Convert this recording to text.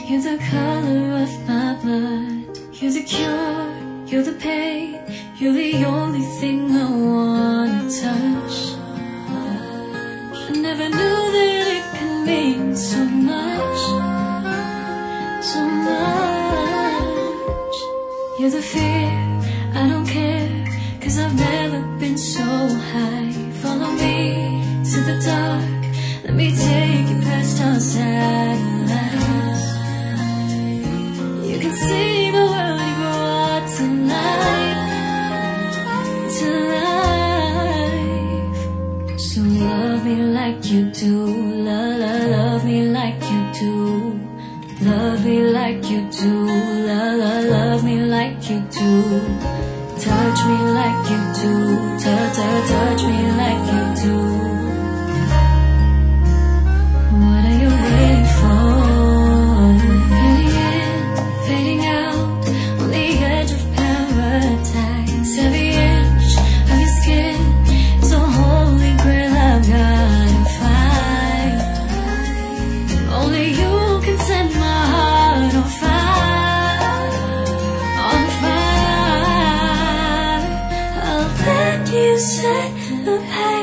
You're the color of my blood. You're the cure, you're the pain. You're the only thing I wanna touch. I never knew that it could mean so much, so much. You're the fear, I don't care, 'cause I've never been so high. Follow me to the dark, let me take you past our satellites. You can see the world you brought to life, to life. So love me like you do, love me like you do. Love me like you do, love me like you do. Touch me like you do, touch me like you do. What are you waiting for? Fading in, fading out, on the edge of paradise. Every inch of your skin is a holy grail I've gotta find. Only you can set my heart on fire, on fire. I'll let you set the pace.